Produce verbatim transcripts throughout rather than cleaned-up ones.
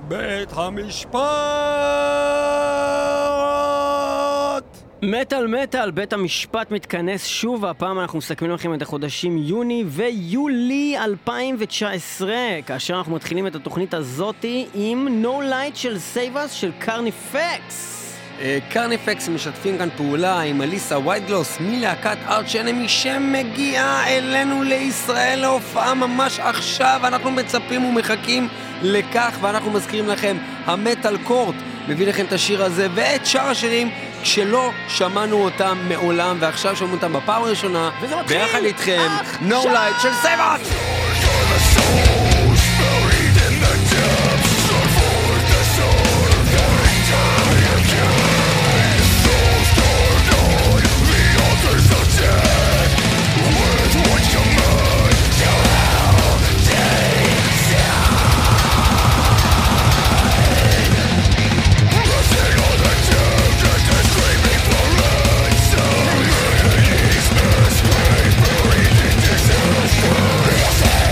בית המשפט! מטל מטל, בית המשפט מתכנס שוב, הפעם אנחנו מסכמים לכם את החודשים יוני ויולי אלפיים תשע עשרה, כאשר אנחנו מתחילים את התוכנית הזאתי עם No Light של Save Us של קרניפקס. קרניפקס משתפים כאן פעולה עם אליסה וייטגלוס מלהקת ארץ' אנמי שמגיעה אלינו לישראל להופעה ממש עכשיו. אנחנו מצפים ומחכים לכך, ואנחנו מזכירים לכם, המטל קורט מביא לכם את השיר הזה ואת שאר השירים כשלא שמענו אותם מעולם, ועכשיו שמענו אותם בפעם הראשונה ביחד איתכם. No Light של Save Us! Yes,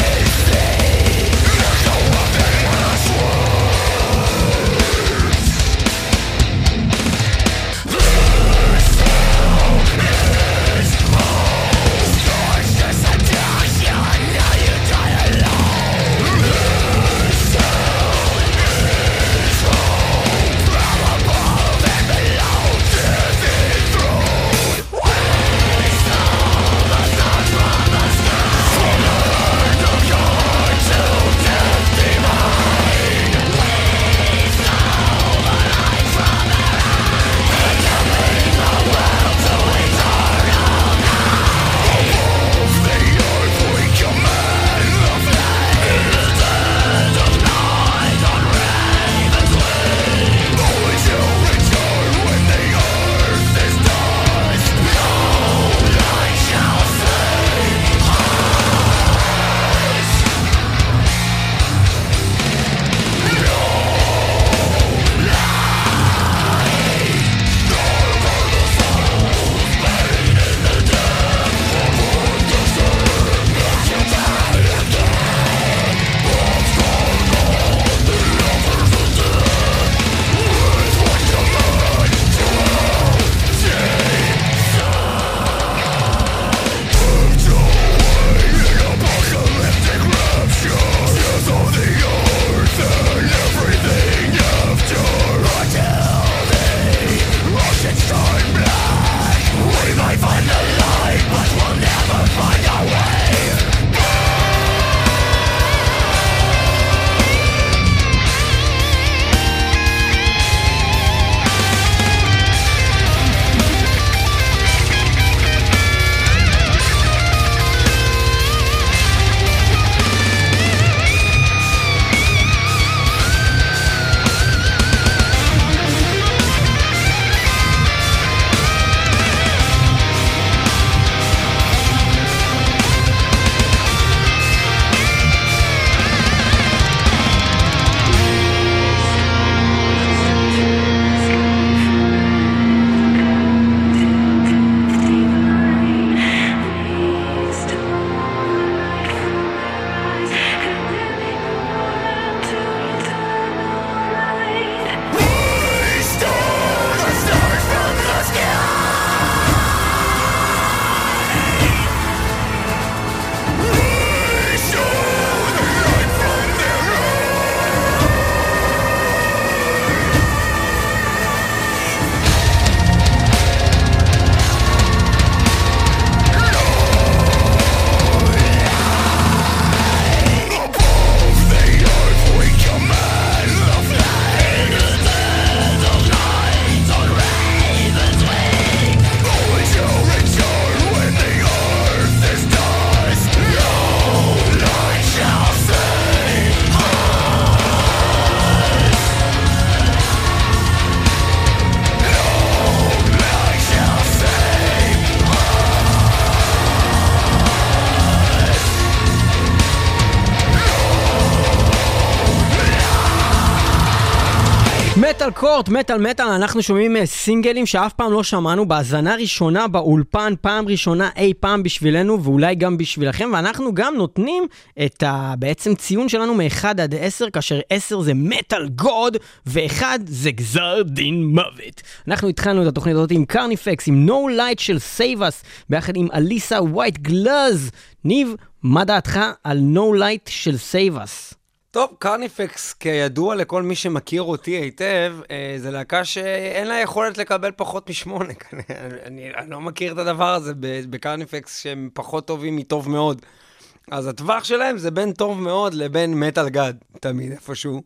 מטל קורט, מטל מטל, אנחנו שומעים סינגלים שאף פעם לא שמענו, בהזנה ראשונה באולפן, פעם ראשונה אי פעם בשבילנו ואולי גם בשבילכם, ואנחנו גם נותנים את ה... בעצם ציון שלנו מ-אחד עד עשר, כאשר עשר זה מטל גוד ו-אחד זה גזר דין מוות. אנחנו התחלנו את התוכנית הזאת עם קרניפקס, עם No Light של Save Us, ביחד עם אליסה ווייט גלאז. ניב, מה דעתך על No Light של Save Us? טוב, קרניפקס, כידוע לכל מי שמכיר אותי היטב, זה להקה שאין לה יכולת לקבל פחות משמונה. אני, אני לא מכיר את הדבר הזה בקרניפקס שהם פחות טובים מטוב מאוד. אז הטווח שלהם זה בין טוב מאוד לבין מטל גד, תמיד איפשהו.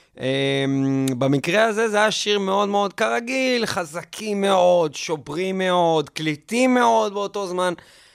במקרה הזה זה היה שיר מאוד מאוד כרגיל, חזקים מאוד, שוברים מאוד, קליטים מאוד באותו זמן.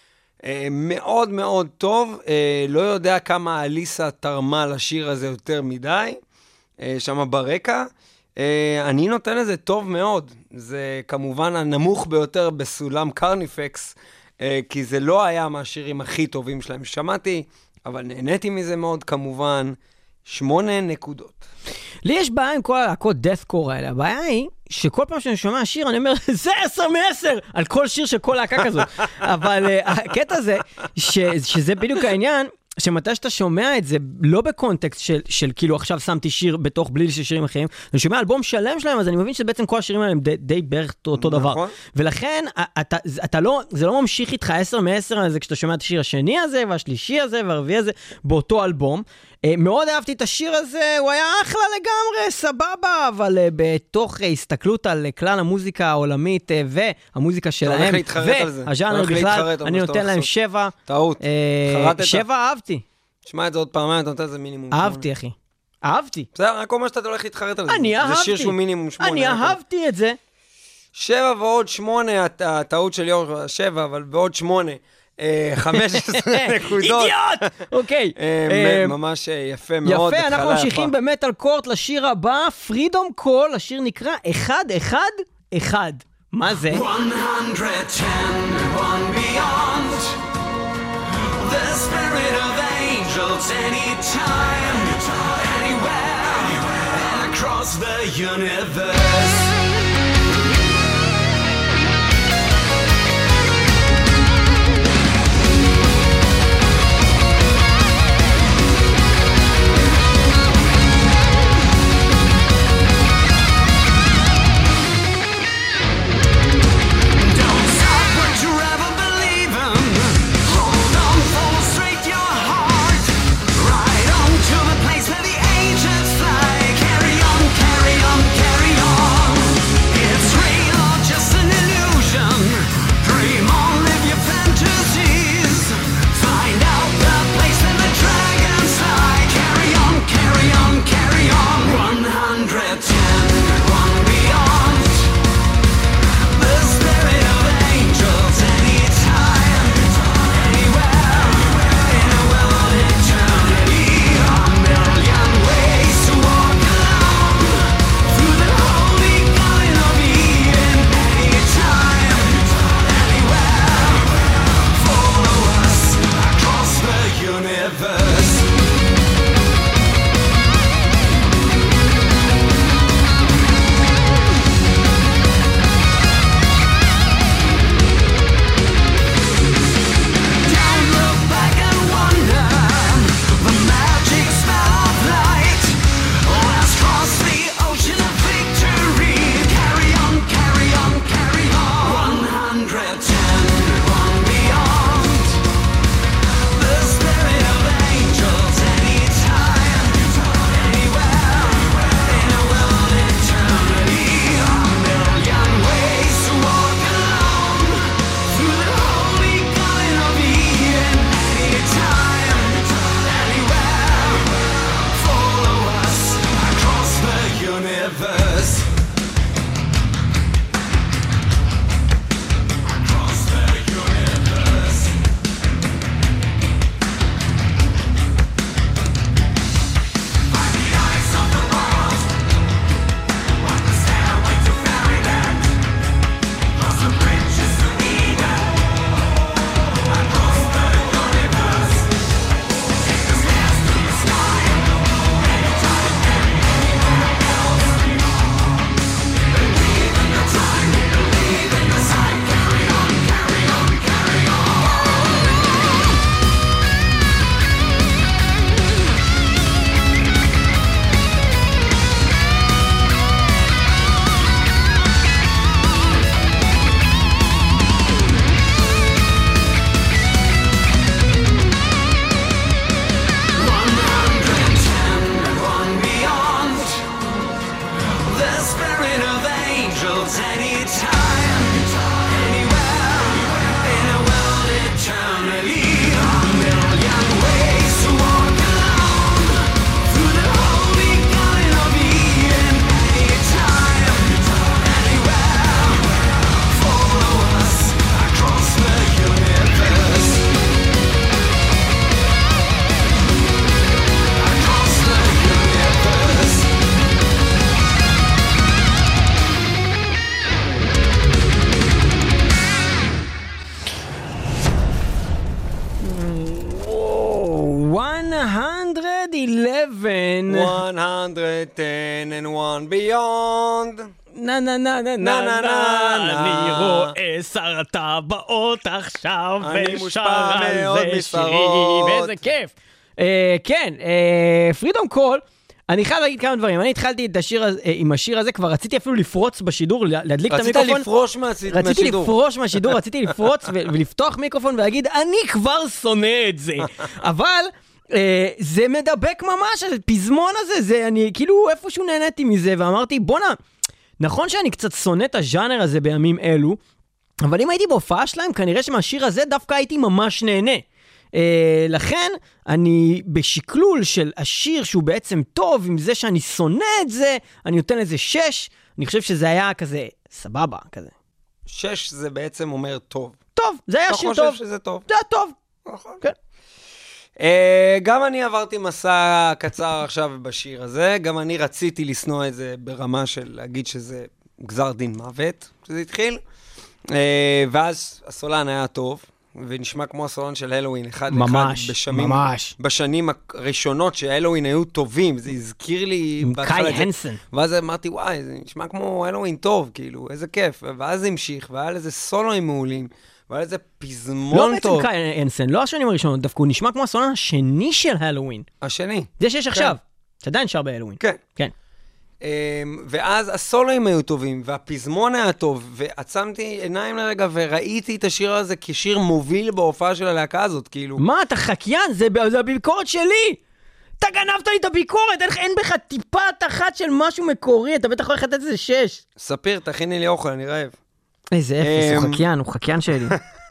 מאוד מאוד טוב, לא יודע כמה אליסה תרמה לשיר הזה יותר מדי, שם ברקע. אני נותן לזה טוב מאוד, זה כמובן הנמוך ביותר בסולם קרניפקס, כי זה לא היה מהשירים הכי טובים שלהם ששמעתי, אבל נהניתי מזה מאוד כמובן, שמונה נקודות. לי יש בעיה עם כל הלהקות דאת'קור האלה, הבעיה היא שכל פעם שאני שומע שיר אני אומר זה עשר מעשר על כל שיר של כל להקה כזאת, אבל uh, הקטע זה ש, שזה בדיוק העניין, שמתי שאתה שומע את זה לא בקונטקסט של, של כאילו עכשיו שמתי שיר בתוך בליל של שירים אחרים, אני שומע אלבום שלם שלהם, אז אני מבין שבעצם כל השירים האלה הם די, די בערך אותו דבר, נכון. ולכן אתה, אתה לא, זה לא ממשיך איתך עשר מעשר על זה כשאתה שומע את השיר השני הזה והשלישי הזה והרביעי הזה באותו אלבום. מאוד אהבתי את השיר הזה, הוא היה אחלה לגמרי, סבבה, אבל בתוך הסתכלות על כלל המוזיקה העולמית והמוזיקה שלהם, והז'אנר בכלל, אני נותן להם שבע. טעות, חרטת. שבע אהבתי. תשמע את זה עוד פעמיים, אתה נותן לזה מינימום. אהבתי, אחי. אהבתי. בסדר, רק אומר שאתה הולך להתחרט על זה. אני אהבתי. זה שיר שהוא מינימום שמונה. אני אהבתי את זה. שבע ועוד שמונה, הטעות של יור, שבע, אבל ועוד שמונה. חמש עשרה נקודות. אידיוט! אוקיי. ממש יפה מאוד. יפה, אנחנו ממשיכים במטל קורט לשיר הבא, פרידום קול, השיר נקרא אחד אחד אחד. מה זה? one hundred ten, one beyond the spirit of angels anytime, anywhere, across the universe. Carry on, carry on. ten and one beyond. נה נה נה נה נה נה, אני רואה שר טבעות עכשיו, אני מושפע מאוד משרות. ואיזה כיף. כן, פרידום קול, אני חייב להגיד כמה דברים. אני התחלתי את השיר הזה, עם השיר הזה, כבר רציתי אפילו לפרוץ בשידור, להדליק את המיקרופון. רצית לפרוש מהשידור. רציתי לפרוש מהשידור, רציתי לפרוץ ולפתוח מיקרופון ולהגיד, אני כבר שונא את זה. אבל זה מדבק ממש, הפזמון הזה, זה אני כאילו איפשהו נהניתי מזה, ואמרתי, בונה, נכון שאני קצת שונא את הז'אנר הזה בימים אלו, אבל אם הייתי בהופעה שלהם, כנראה שמהשיר הזה דווקא הייתי ממש נהנה. Uh, לכן, אני בשקלול של השיר שהוא בעצם טוב, עם זה שאני שונא את זה, אני נותן לזה שש, אני חושב שזה היה כזה סבבה, כזה. שש זה בעצם אומר טוב. טוב, זה היה שיר טוב. אתה חושב שזה טוב? זה היה טוב. נכון. כן. Uh, גם אני עברתי מסע קצר עכשיו בשיר הזה, גם אני רציתי לסנוע את זה ברמה של להגיד שזה גזר דין מוות, שזה התחיל, uh, ואז הסולן היה טוב, ונשמע כמו הסולן של הלווין, אחד ממש, אחד בשמים, ממש. בשנים הראשונות שהלווין היו טובים, זה הזכיר לי... עם קאי הנסן. ואז אמרתי, וואי, זה נשמע כמו הלווין טוב, כאילו, איזה כיף, ואז זה המשיך, והיה לזה סולואים מעולים, והיה לזה פזמון לא טוב. בעצם קאי הנסן, לא השנים הראשונות, דווקא הוא נשמע כמו הסולן השני של הלווין. השני. זה שיש עכשיו, שעדיין שר בהלווין. כן. כן. ואז הסולואים היו טובים, והפזמון היה טוב, ועצמתי עיניים לרגע, וראיתי את השיר הזה כשיר מוביל בהופעה של הלהקה הזאת, כאילו. מה, אתה חקיין? זה, זה הביקורת שלי! אתה גנבת לי את הביקורת, אין, אין בך טיפת אחת של משהו מקורי, אתה בטח הולך לתת איזה שש. ספיר, תכיני לי אוכל, אני רעב. איזה אפס, הוא חקיין, הוא חקיין שלי.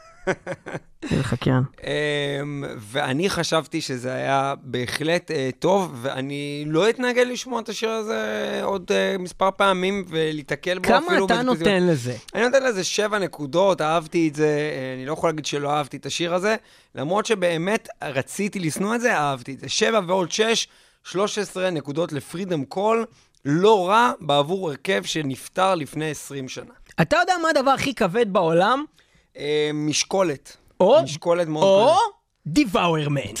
איזה חקיין. ואני חשבתי שזה היה בהחלט טוב, ואני לא אתנגד לשמוע את השיר הזה עוד מספר פעמים, ולהתקל בו אפילו... כמה אתה נותן לזה? אני נותן לזה שבע נקודות, אהבתי את זה, אני לא יכול להגיד שלא אהבתי את השיר הזה, למרות שבאמת רציתי לסנוע את זה, אהבתי את זה. שבע ועוד שש, שלוש עשרה נקודות לפרידום קול, לא רע בעבור הרכב שנפטר לפני עשרים שנה. אתה יודע מה הדבר הכי כבד בעולם? משקולת. או, משקולת מאוד או דיוואורמנט.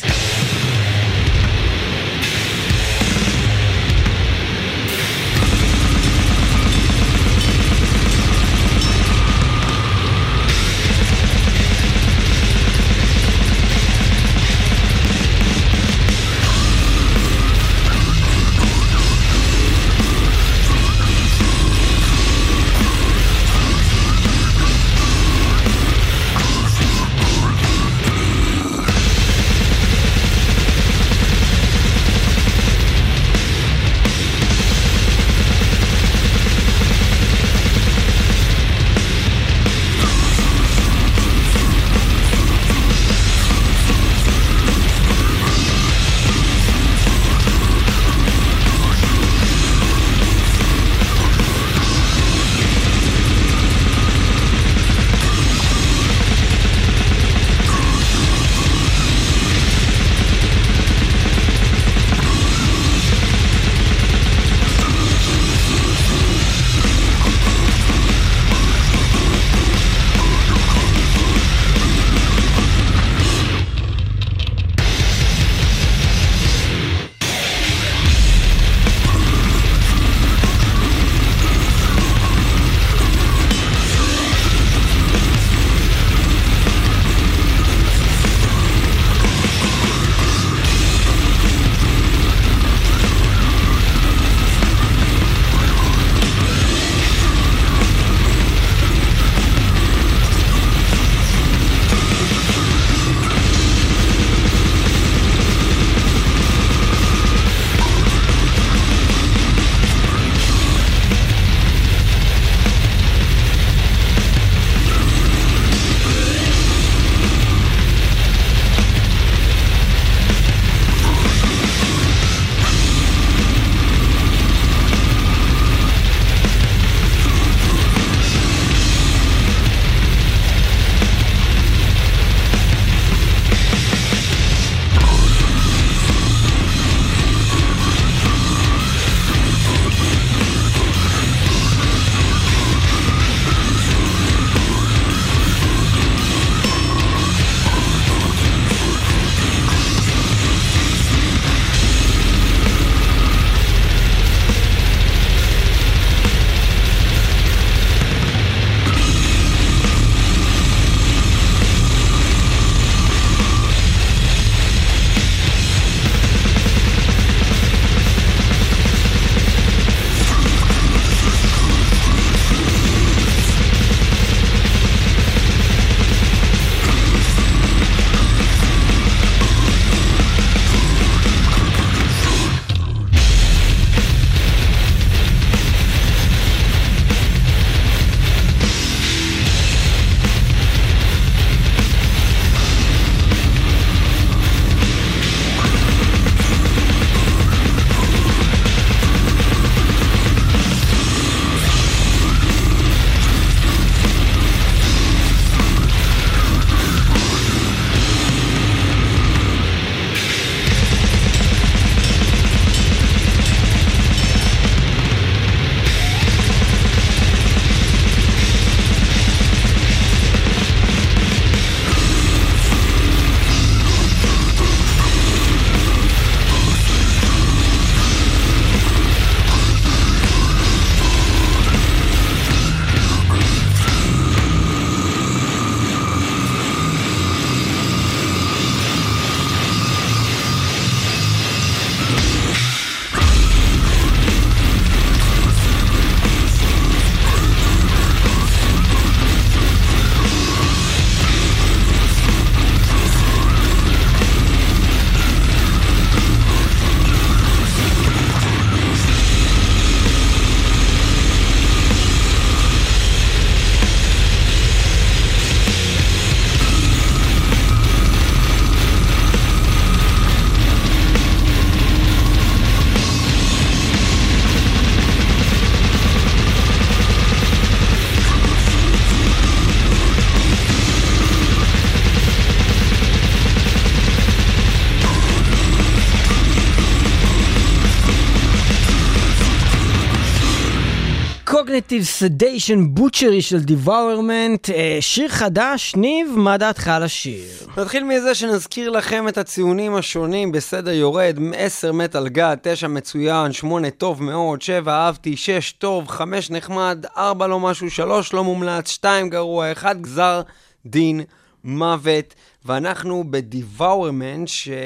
Cognitive Sedation Butchery של Devourment, שיר חדש. ניב, מה דעתך על השיר? נתחיל מזה שנזכיר לכם את הציונים השונים בסדר יורד, עשר מטל גד, תשע מצוין, שמונה טוב מאוד, שבע אהבתי, שש טוב, חמש נחמד, ארבע לא משהו, שלוש לא מומלץ, שתיים גרוע, אחד גזר דין מוות. ואנחנו בדיוורמנט,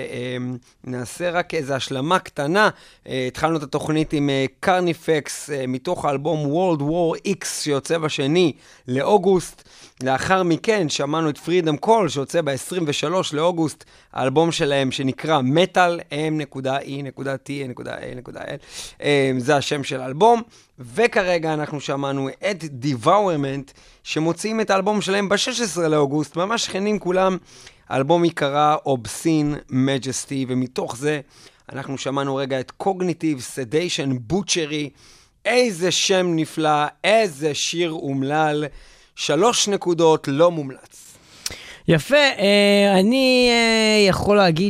שנעשה רק איזו השלמה קטנה. התחלנו את התוכנית עם קרניפקס מתוך האלבום World War X שיוצא בשני לאוגוסט. לאחר מכן שמענו את פרידום קול שיוצא ב-עשרים ושלושה לאוגוסט, האלבום שלהם שנקרא מטל, אם נקודה אי נקודה טי נקודה איי נקודה אל, זה השם של האלבום. וכרגע אנחנו שמענו את דיוורמנט שמוציאים את האלבום שלהם ב-שישה עשר לאוגוסט, ממש שכנים כולם. האלבום יקרא Obscene Majesty, ומתוך זה אנחנו שמענו רגע את Cognitive Sedation Butchery. איזה שם נפלא, איזה שיר אומלל, שלוש נקודות, לא מומלץ. יפה, אני יכול להגיד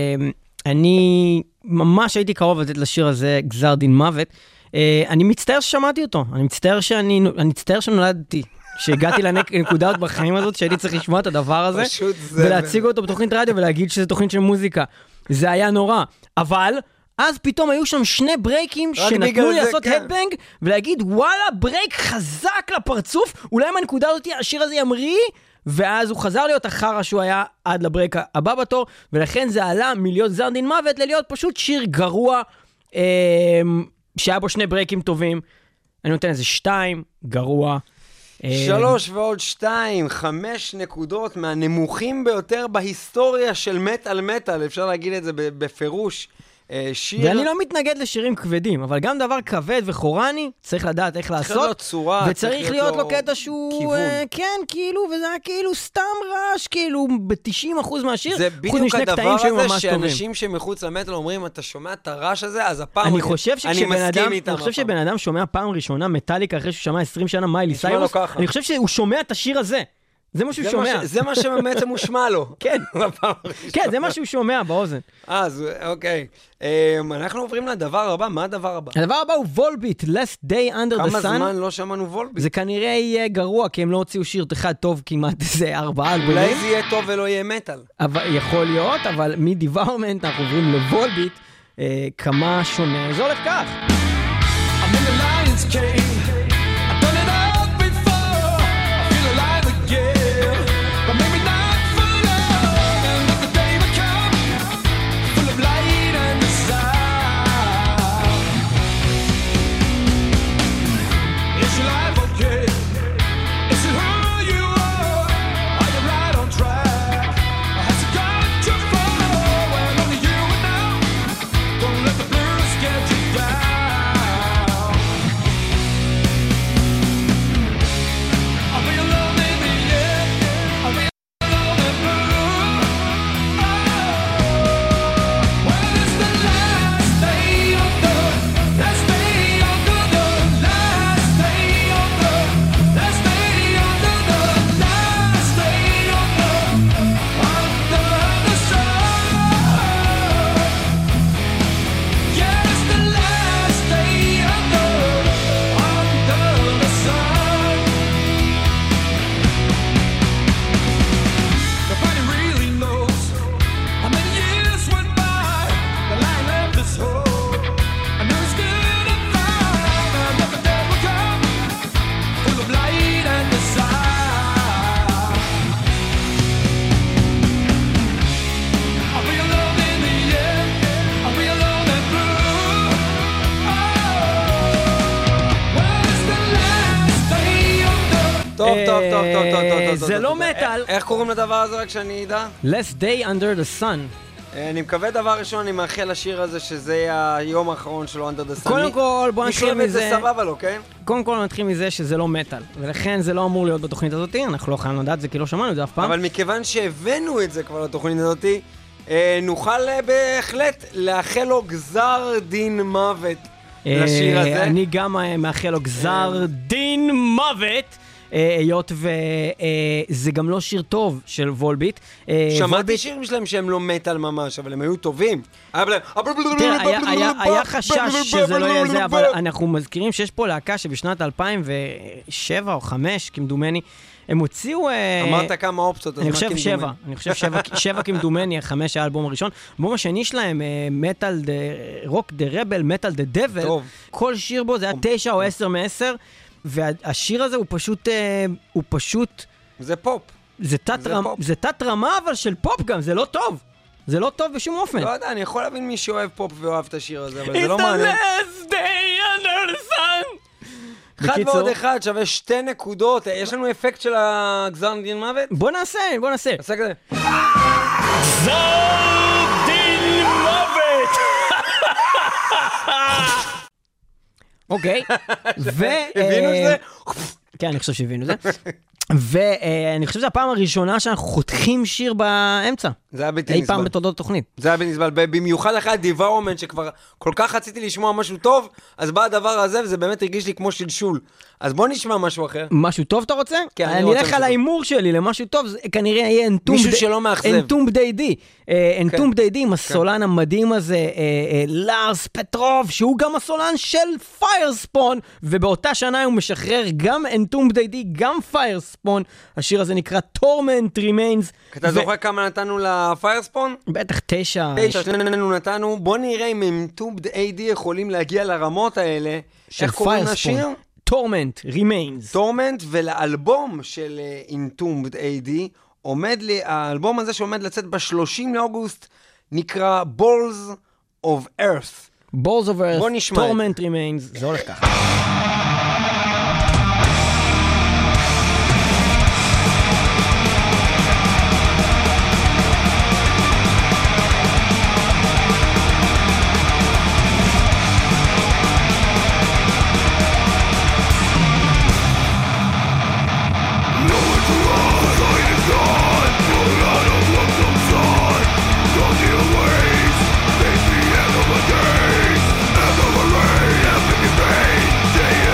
שאני ממש הייתי קרוב לתת לשיר הזה גזר דין מוות. אני מצטער ששמעתי אותו, אני מצטער שאני, אני מצטער שנולדתי, שהגעתי לנקודה בחיים הזאת, שהייתי צריך לשמוע את הדבר הזה, ולהציג אותו בתוכנית רדיו ולהגיד שזה תוכנית של מוזיקה. זה היה נורא. אבל אז פתאום היו שם שני ברייקים שנתנו לי לעשות הדבנג, ולהגיד, וואלה, ברייק חזק לפרצוף, אולי מהנקודה הזאת השיר הזה ימריא, ואז הוא חזר להיות החרא שהוא היה עד לברייק הבא בתור, ולכן זה עלה מלהיות גזר דין מוות, ללהיות פשוט שיר גרוע, שהיה בו שני ברייקים טובים. אני נותן איזה שתיים, גרוע. שלוש ועוד שתיים, חמש נקודות מהנמוכים ביותר בהיסטוריה של מטל מטל, אפשר להגיד את זה בפירוש. שיר... ואני לא מתנגד לשירים כבדים, אבל גם דבר כבד וחורני, צריך לדעת איך לעשות. צריך להיות צורה, וצריך להיות לו קטע שהוא... כן, כאילו, וזה היה כאילו סתם רעש, כאילו, ב-תשעים אחוז מהשיר. זה בדיוק הדבר הזה שאנשים שמחוץ למטל אומרים, אתה שומע את הרעש הזה, אז הפעם אני חושב אני חושב שבן אדם שומע פעם ראשונה מטאליקה אחרי שהוא שמע עשרים שנה מיילי סיירוס, אני חושב שהוא שומע את השיר הזה. זה מה שהוא שומע. זה מה שבעצם הוא שמע לו. כן, כן, זה מה שהוא שומע באוזן. אז, אוקיי. אנחנו עוברים לדבר הבא. מה הדבר הבא? הדבר הבא הוא וולביט, Last Day Under the Sun. כמה זמן לא שמענו וולביט? זה כנראה יהיה גרוע, כי הם לא הוציאו שיר אחד טוב כמעט איזה ארבעה אלבומים. אולי זה יהיה טוב ולא יהיה מטל. יכול להיות, אבל מדיוורמנט אנחנו עוברים לוולביט, כמה שונה. זה הולך כך. I'm in the lion's cave. טוב, טוב, טוב, טוב, טוב, טוב. זה לא מטל. איך קוראים לדבר הזה רק שאני אדע? Last Day Under the Sun. אני מקווה דבר ראשון, אני מאחל לשיר הזה שזה יהיה היום האחרון שלו Under the Sun. קודם כל, בוא נתחיל מזה. זה סבבה לו, כן? קודם כל נתחיל מזה שזה לא מטל, ולכן זה לא אמור להיות בתוכנית הזאת, אנחנו לא יכולים לדעת את זה כי לא שמענו את זה אף פעם. אבל מכיוון שהבאנו את זה כבר לתוכנית הזאת, נוכל בהחלט לאחל לו גזר דין מוות לשיר הזה. אני גם מאחל לו גזר דין מוות. היות וזה גם לא שיר טוב של וולביט. שמעתי שירים שלהם שהם לא מטל ממש, אבל הם היו טובים. היה חשש שזה לא יהיה זה, אבל אנחנו מזכירים שיש פה להקה שבשנת אלפיים ושבע או חמש, כמדומני, הם הוציאו... אמרת כמה אופציות, אני חושב שבע, אני חושב שבע כמדומני, החמש האלבום הראשון. האלבום השני שלהם, מטל, רוק דה רבל, מטל דה דבל, כל שיר בו זה היה תשע או עשר מעשר, והשיר הזה הוא פשוט, הוא פשוט... זה פופ. זה תת רמה, אבל של פופ גם, זה לא טוב. זה לא טוב בשום אופן. לא יודע, אני יכול להבין מי שאוהב פופ ואוהב את השיר הזה, אבל זה לא מעניין. It's the last day under the sun. אחד ועוד אחד שווה שתי נקודות. יש לנו אפקט של הגזר דין מוות? בוא נעשה, בוא נעשה. עשה כזה. גזר דין מוות! אוקיי. הבינו זה? כן, אני חושב שהבינו זה. ואני חושב שזו הפעם הראשונה שאנחנו חותכים שיר באמצע. זה היה בלתי נסבל. אי פעם בתולדות התוכנית. זה היה בלתי נסבל. במיוחד אחרי הדיבאורמנט שכבר כל כך רציתי לשמוע משהו טוב, אז בא הדבר הזה וזה באמת הרגיש לי כמו שלשול. אז בוא נשמע משהו אחר. משהו טוב אתה רוצה? כן, אני אני רוצה. אני אלך על האימור שלי למשהו טוב, זה כנראה יהיה אנטום... מישהו שלא מאכזב. אנטום דיידי. אנטום דיידי עם הסולן המדהים הזה, לארס פטרוב, שהוא גם הסולן של פיירספון, ובאותה שנה הוא משחרר גם אנטום דיידי, גם פיירספון. השיר הזה נקרא Torment Remains. אתה זוכר כמה נתנו לפיירספון? בטח תשע. תשע, שנינו נתנו. בוא נראה אם אנטום דיידי יכולים להגיע לרמות האלה. איך קוראים לשיר? Torment Remains. Torment, ולאלבום של Entombed איי די, עומד לי, האלבום הזה שעומד לצאת ב-שלושים לאוגוסט, נקרא Balls of Earth. Balls of Earth, בוא נשמע. Torment Remains, זה הולך ככה. Day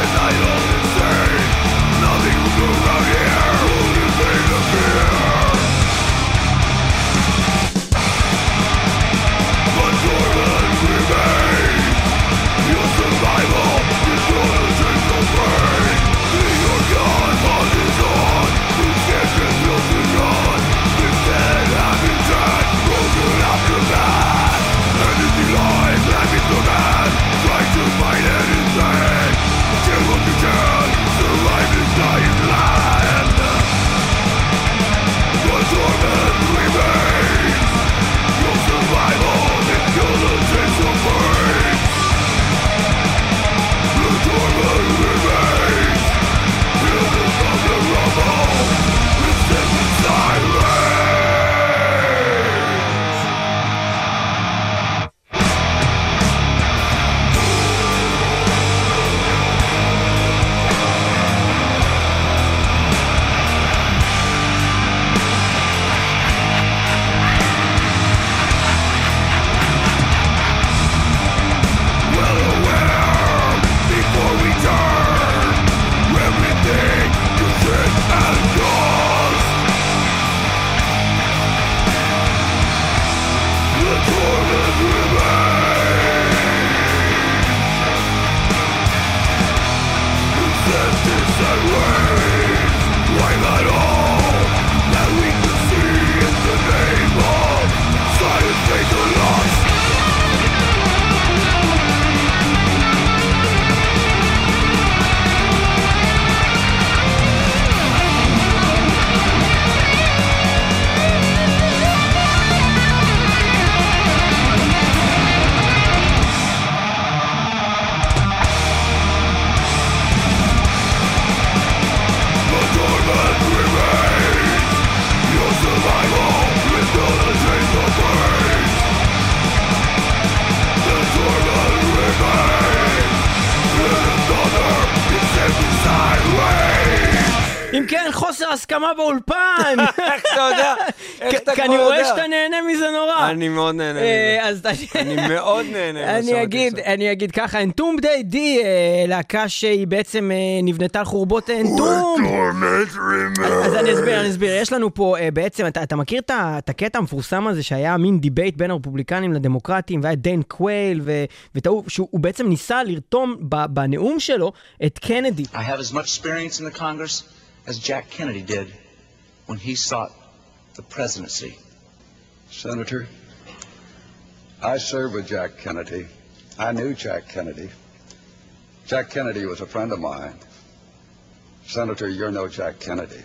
הסכמה באולפן. איך אתה יודע? איך אתה כי כבר אני רואה יודע? שאתה נהנה מזה נורא. אני מאוד נהנה אה, מזה. אז אתה- אני מאוד נהנה. ממה אני שמעתי אגיד, עכשיו. אני אגיד ככה, אנטום די די, אה, להקה שהיא בעצם אה, נבנתה על חורבות אנטום. אז אני אסביר, אני אסביר. יש לנו פה אה, בעצם, אתה, אתה מכיר את ה- את הקטע המפורסם הזה שהיה מין דיבייט בין הרפובליקנים לדמוקרטים, והיה דיין קווייל, ו- ותראו שהוא הוא בעצם ניסה לרתום ב- בנאום שלו את קנדי. I have as much experience in the Congress as Jack Kennedy did when he sought the presidency. Senator, I served with Jack Kennedy. I knew Jack Kennedy. Jack Kennedy was a friend of mine. Senator, you're no Jack Kennedy.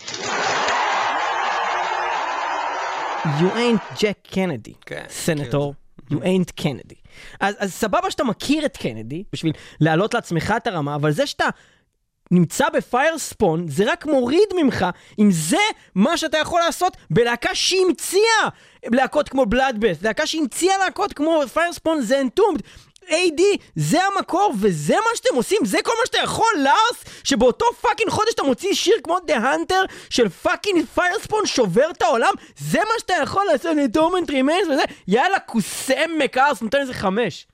You ain't Jack Kennedy, כן, סנטור. You ain't Kennedy. אז, אז סבבה שאתה מכיר את קנדי, בשביל להעלות לעצמך את הרמה, אבל זה שאתה נמצא בפיירספון, זה רק מוריד ממך, אם זה מה שאתה יכול לעשות בלהקה שהמציאה להקות כמו בלאדבאת', להקה שהמציאה להקות כמו פיירספון, זה אנטומד. איי די, זה המקור, וזה מה שאתם עושים, זה כל מה שאתה יכול, לארס, שבאותו פאקינג חודש אתה מוציא שיר כמו The Hunter של פאקינג פיירספון שובר את העולם, זה מה שאתה יכול לעשות, Torment Remains וזה, יאללה, קוסם מקארס, נותן איזה חמש.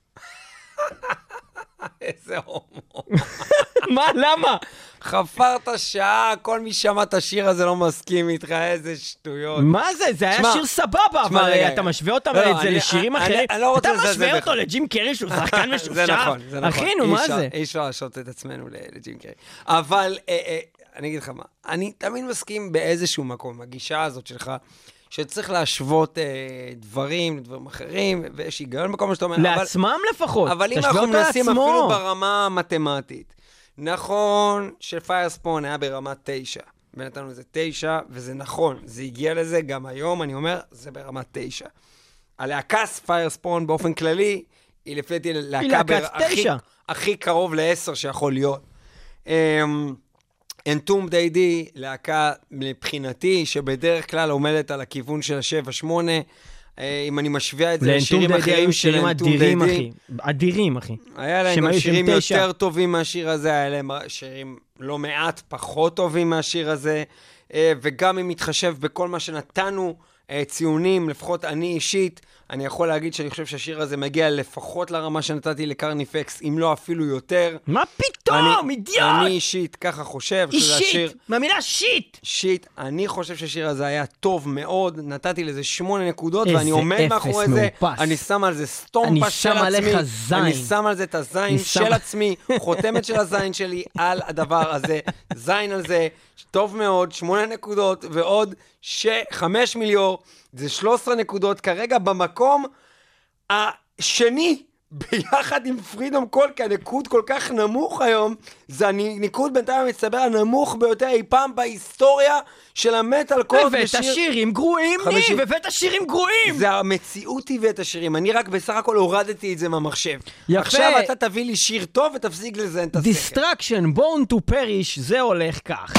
איזה הומו. מה, למה? חפרת שעה, כל מי שמע את השיר הזה לא מסכים איתך, איזה שטויות. מה זה? זה היה שמע, שיר סבבה, שמע, אבל רגע, אתה רגע. משווה אותם לא, לא, את זה אני- לשירים אני- אחרים. אני לא רוצה אתה לזלזל משווה בך. אותו לג'ים קרי שהוא שחקן זה משופשף. נכון, זה נכון. אחי, נו, אי מה אפשר- זה? אי אפשר להשוות את עצמנו ל- לג'ים קרי. אבל אה, אה, אני אגיד לך מה, אני תמיד מסכים באיזשהו מקום, הגישה הזאת שלך, שצריך להשוות אה, דברים לדברים אחרים, ויש היגיון בכל מה שאתה אומר. אבל- לעצמם לפחות. אבל אם תשווה אנחנו אותו מנסים לעצמו. אפילו ברמה המתמטית, נכון שפיירספון היה ברמה תשע, ונתנו לזה תשע, וזה נכון, זה הגיע לזה, גם היום אני אומר, זה ברמה תשע. הלהקס פיירספון באופן כללי, היא לפי דעתי להקה להקת בר- הכי- תשע. הכי קרוב לעשר שיכול להיות. אנטום די די, להקה מבחינתי, שבדרך כלל עומדת על הכיוון של ה-שבע שמונה, אם אני משווה את זה לאנטום לשירים די די אחרים היו של שירים אנטום די אדירים, די, אחי. אדירים, אחי. היה להם שהם גם היו שירים של תשע. יותר טובים מהשיר הזה, היה להם שירים לא מעט פחות טובים מהשיר הזה, אה, וגם אם מתחשב בכל מה שנתנו אה, ציונים, לפחות אני אישית, אני יכול להגיד שאני חושב שהשיר הזה מגיע לפחות לרמה שנתתי לקרניפקס, אם לא אפילו יותר. מה פתאום, אני- אידיוט? אני אישית ככה חושב שזה השיר... אישית, מהמילה שיט. שיט, אני חושב שהשיר הזה היה טוב מאוד, נתתי לזה שמונה נקודות, איזה ואני עומד אפס מאחורי זה, מאופס. אני שם על זה אני סטומפה של שם עצמי, עליך זין. אני שם על זה את הזין אני של שם- עצמי, חותמת של הזין שלי על הדבר הזה, זין על זה, טוב מאוד, שמונה נקודות, ועוד ש... חמש מיליור, זה שלוש עשרה נקודות, כרגע במקום השני, ביחד עם פרידום קול, כי הניקוד כל כך נמוך היום, זה הניקוד בינתיים המצטבר הנמוך ביותר אי פעם בהיסטוריה של המטל קול. הבאת שירים גרועים, חמישים- ניב, הבאת שירים גרועים. זה המציאות הביא את השירים, אני רק בסך הכל הורדתי את זה מהמחשב. יפה. עכשיו אתה תביא לי שיר טוב ותפסיק לזיין את השכל. Destruction, Born to Perish, זה הולך כך.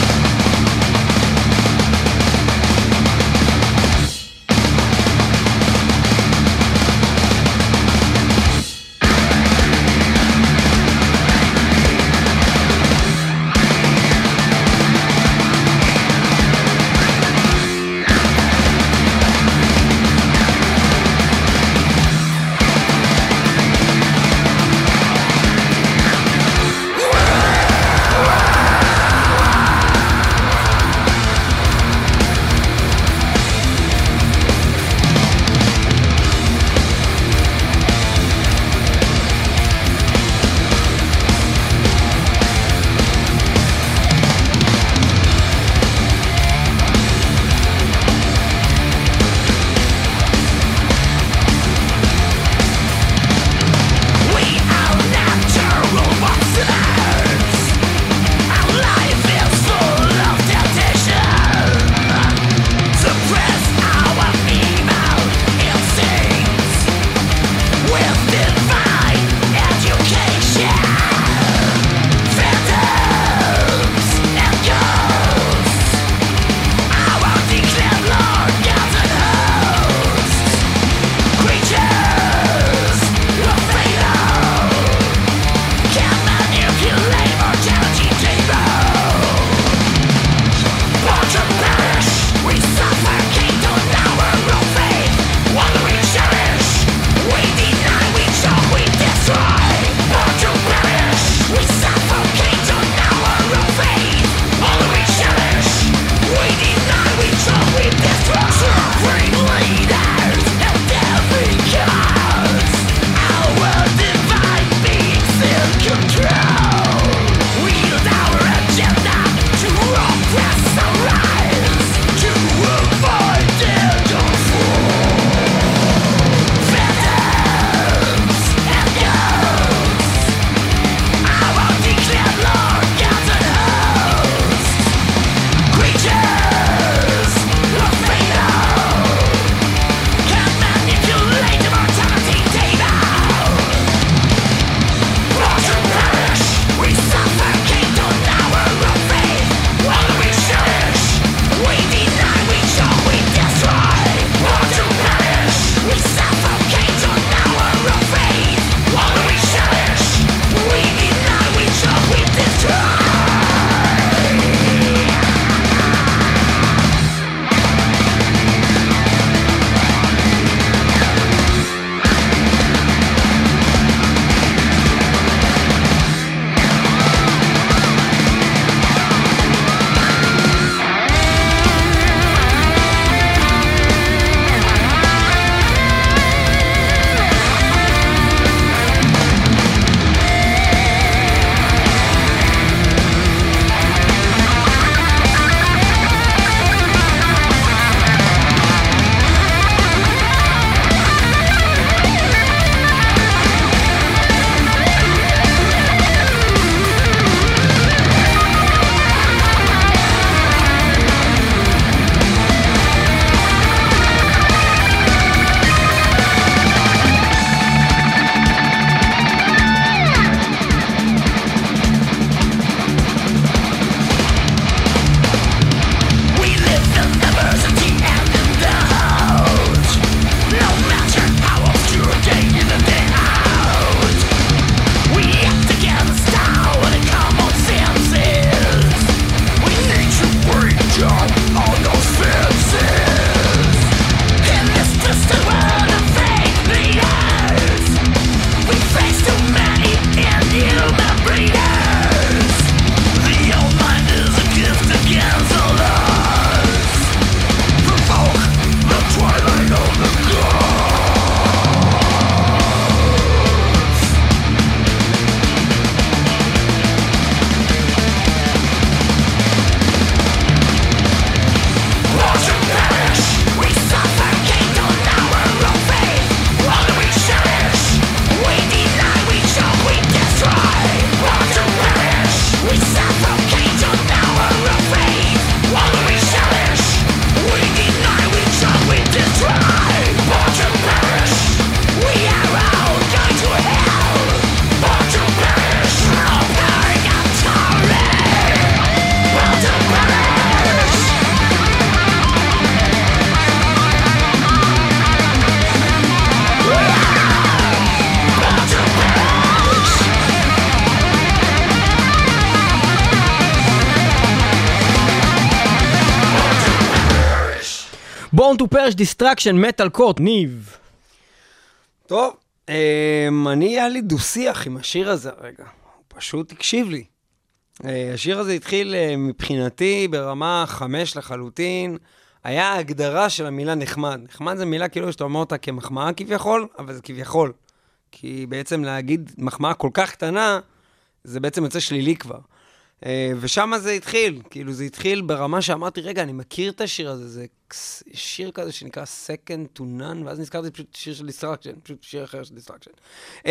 Born to Perish Destruction, מטל קורט, ניב. טוב, אני היה לי דו-שיח עם השיר הזה רגע. הוא פשוט הקשיב לי. השיר הזה התחיל מבחינתי ברמה חמש לחלוטין. היה הגדרה של המילה נחמד. נחמד זה מילה כאילו שאתה אומר אותה כמחמאה כביכול, אבל זה כביכול. כי בעצם להגיד מחמאה כל כך קטנה, זה בעצם יוצא שלילי כבר. ושם זה התחיל, כאילו זה התחיל ברמה שאמרתי, רגע, אני מכיר את השיר הזה, זה שיר כזה שנקרא Second to None, ואז נזכרתי פשוט שיר של Destruction, פשוט שיר אחר של Destruction.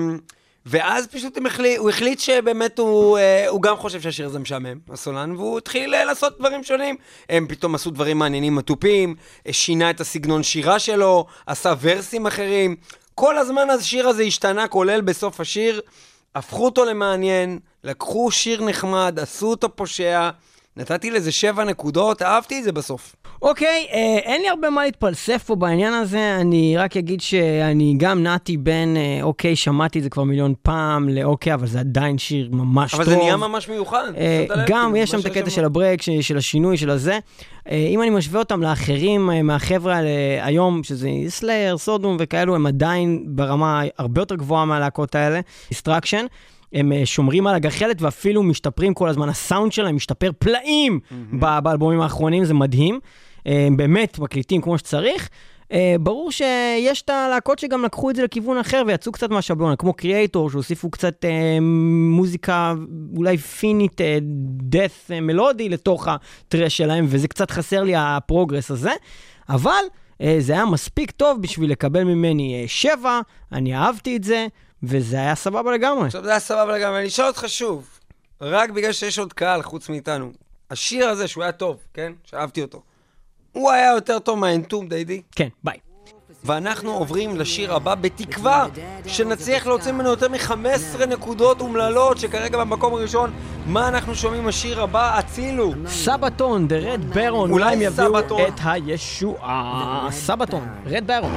ואז פשוט הוא החליט שבאמת הוא, הוא גם חושב שהשיר הזה משעמם, הסולן, והוא התחיל לעשות דברים שונים. הם פתאום עשו דברים מעניינים מטופים, שינה את הסגנון שירה שלו, עשה ורסים אחרים. כל הזמן השיר הזה השתנה, כולל בסוף השיר, הפכו אותו למעניין, לקחו שיר נחמד, עשו אותו פושע, נתתי לזה שבע נקודות, אהבתי את זה בסוף. אוקיי, אה, אין לי הרבה מה להתפלסף פה בעניין הזה, אני רק אגיד שאני גם נעתי בין, אה, אוקיי, שמעתי את זה כבר מיליון פעם, לאוקיי, אבל זה עדיין שיר ממש אבל טוב. אבל זה נהיה ממש מיוחד. אה, גם יש שם את הקטע של הברייק, של, של השינוי, של הזה. אה, אם אני משווה אותם לאחרים, אה, מהחבר'ה האלה, היום, שזה סלייר, סודום וכאלו, הם עדיין ברמה הרבה יותר גבוהה מהלהקות האלה, Destruction. הם שומרים על הגחלת ואפילו משתפרים כל הזמן, הסאונד שלהם משתפר פלאים mm-hmm. באלבומים האחרונים, זה מדהים, הם באמת מקליטים כמו שצריך, ברור שיש את הלהקות שגם לקחו את זה לכיוון אחר ויצאו קצת מהשבלון, כמו קריאטור שהוסיפו קצת מוזיקה אולי פינית, דף מלודי לתוך הטרש שלהם, וזה קצת חסר לי הפרוגרס הזה, אבל זה היה מספיק טוב בשביל לקבל ממני שבע, אני אהבתי את זה, וזה היה סבבה לגמרי. עכשיו זה היה סבבה לגמרי. אני אשאל אותך שוב, רק בגלל שיש עוד קהל חוץ מאיתנו, השיר הזה שהוא היה טוב, כן? שאהבתי אותו. הוא היה יותר טוב מהאנטום, דיידי? כן, ביי. ואנחנו עוברים לשיר הבא בתקווה שנצליח להוציא ממנו יותר מ-חמש עשרה נקודות אומללות שכרגע במקום הראשון. מה אנחנו שומעים? השיר הבא, הצילו. סבתון, The Red Baron. אולי הם יביאו את הישועה. סבתון, Red Baron.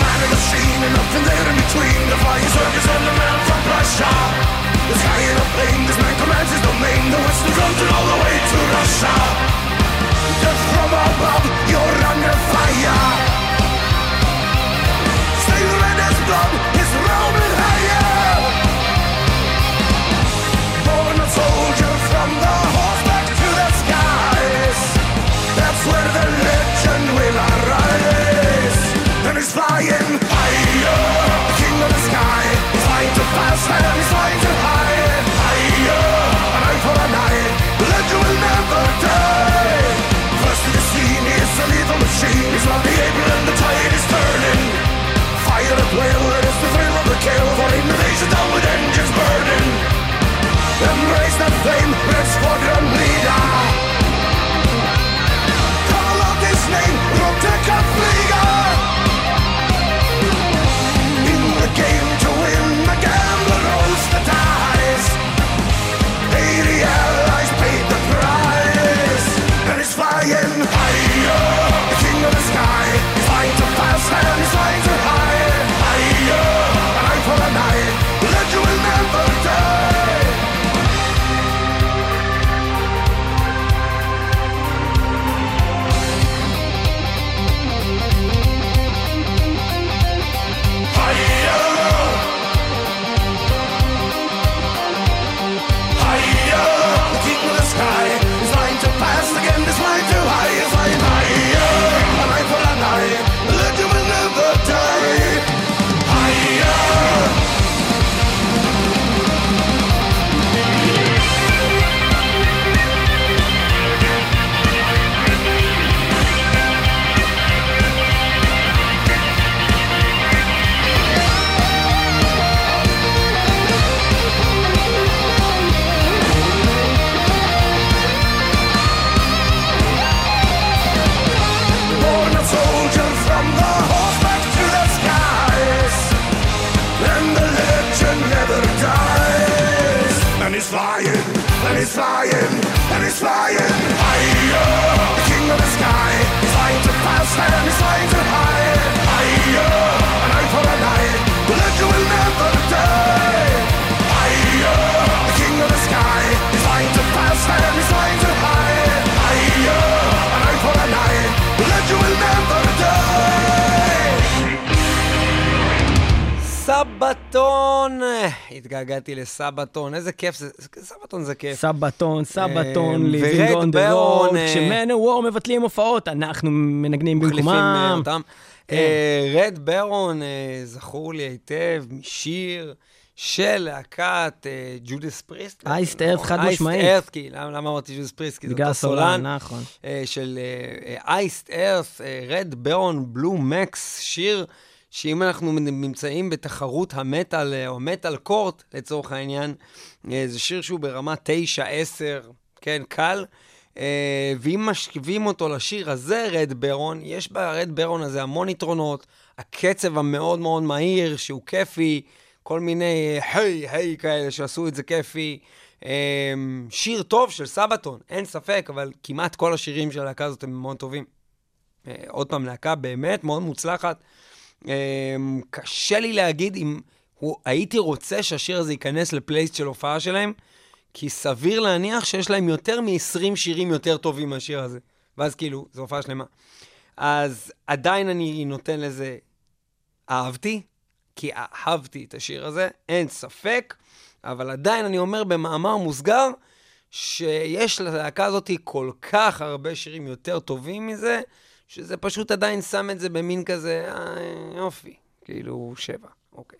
Just from above, you're under fire. Stay red as blood, it's roaming higher. Born a soldier from the horseback to the skies. That's where the legend will arise. And he's flying higher, the king of the sky. He's flying too fast and he's flying too high. Higher, an eye for an eye. The legend will never die. First to the scene is a lethal machine. He's not the able and the tide is turning. Fire at will, it is the thrill of the kill. For invasion down with engines burning. Embrace the flame, red squadron leader. Call out his name, Roteka Flieger. In the game to win, the gambler rolls the dice. eighty allies paid the price. And he's flying higher, the king of the sky. He's flying too fast and he's flying too high. Higher, an eye for an eye. The legend will never die. Higher, higher, the king of the sky. He's flying too fast again, he's flying too high. He's flying higher, an eye for an eye. The legend will never die. Higher. Born a soldier from the horseback to the skies. And the legend never dies. And he's flying, and he's flying, and he's flying higher. The king of the sky. He's flying too fast and he's flying too high. Higher, an eye for an eye. The legend will never die. Higher, the king of the sky. He's flying too fast and he's flying too high. Higher, an eye for an eye. The legend will never die. סבתון! התגעגעתי לסבתון, איזה כיף זה, סבתון זה כיף. סבתון, סבתון, ליבינג און דה רוד, כשמנוור מבטלים הופעות, אנחנו מנגנים במקומם. רד ברון זכור לי היטב משיר של להקת ג'ודס פריסט. אייסט ארת חד משמעית. אייסט ארת, כי למה אמרתי ג'ודס פריסט? כי בגלל הסולן, נכון. של אייסט ארת, רד ברון, בלו מקס, שיר שאם אנחנו נמצאים בתחרות המטל או מטל קורט לצורך העניין, זה שיר שהוא ברמה תשע עשר, כן, קל. ואם משכיבים אותו לשיר הזה, רד ברון, יש ברד ברון הזה המון יתרונות, הקצב המאוד מאוד מהיר, שהוא כיפי, כל מיני היי, היי כאלה שעשו את זה כיפי. שיר טוב של סבתון, אין ספק, אבל כמעט כל השירים של הלהקה הזאת הם מאוד טובים. עוד פעם, להקה באמת מאוד מוצלחת. קשה לי להגיד אם הייתי רוצה שהשיר הזה ייכנס לפלייסט של הופעה שלהם, כי סביר להניח שיש להם יותר מ-עשרים שירים יותר טובים מהשיר הזה. ואז כאילו, זו הופעה שלמה. אז עדיין אני נותן לזה, אהבתי, כי אהבתי את השיר הזה, אין ספק, אבל עדיין אני אומר במאמר מוסגר, שיש ללהקה הזאת כל כך הרבה שירים יותר טובים מזה, שזה פשוט עדיין שם את זה במין כזה, אה, יופי, כאילו שבע, אוקיי.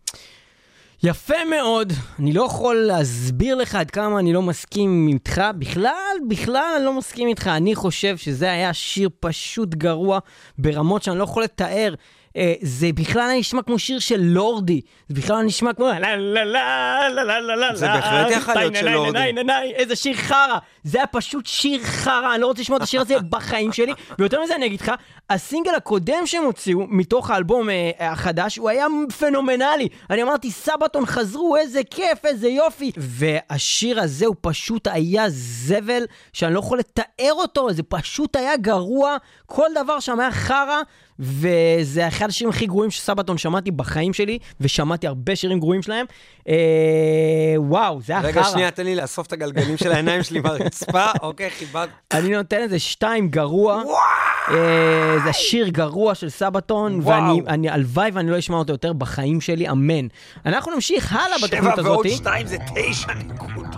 יפה מאוד, אני לא יכול להסביר לך עד כמה אני לא מסכים איתך, בכלל, בכלל אני לא מסכים איתך, אני חושב שזה היה שיר פשוט גרוע ברמות שאני לא יכול לתאר, זה בכלל נשמע כמו שיר של לורדי, זה בכלל נשמע כמו לה לה לה לה לה לה לה, זה בהחלט יכול להיות של לורדי. איזה שיר חרה, זה היה פשוט שיר חרה, אני לא רוצה לשמוע את השיר הזה בחיים שלי, ויותר מזה אני אגיד לך, הסינגל הקודם שהם הוציאו מתוך האלבום החדש, הוא היה פנומנלי, אני אמרתי סבתון חזרו, איזה כיף, איזה יופי, והשיר הזה הוא פשוט היה זבל, שאני לא יכול לתאר אותו, זה פשוט היה גרוע, כל דבר שם היה חרה, וזה אחד השירים הכי גרועים שסבתון שמעתי בחיים שלי, ושמעתי הרבה שירים גרועים שלהם. אה, וואו, זה היה חרה. רגע, שנייה, תן לי לאסוף את הגלגלים של העיניים שלי ברצפה. אוקיי, חיבד. אני נותן איזה שתיים גרוע. אה, זה שיר גרוע של סבתון, ואני אני, הלוואי ואני לא אשמע אותו יותר בחיים שלי, אמן. אנחנו נמשיך הלאה בתוכנית הזאת. שבע ועוד שתיים זה תשע נקודות.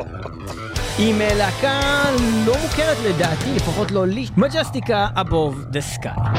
עם להקה לא מוכרת לדעתי, לפחות לא לי, מג'סטיקה Above the Sky.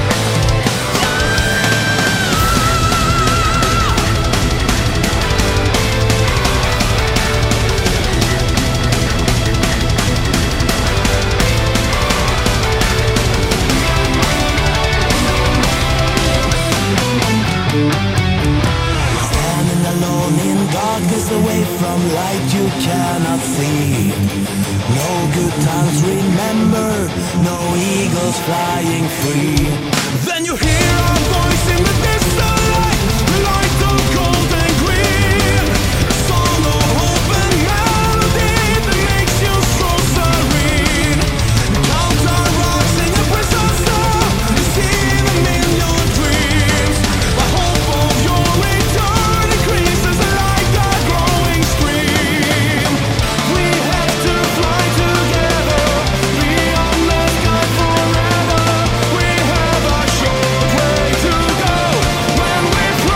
Away from light you cannot see. No good times remember, no eagles flying free. Then you hear a voice in the distant light, light of gold and green. A song of hope and melody that makes you so serene. Clouds are rising and prison star, you see them in your dreams. The hope of your return increases like a growing stream. We have to fly together beyond the sky forever. We have a short way to go when we fly.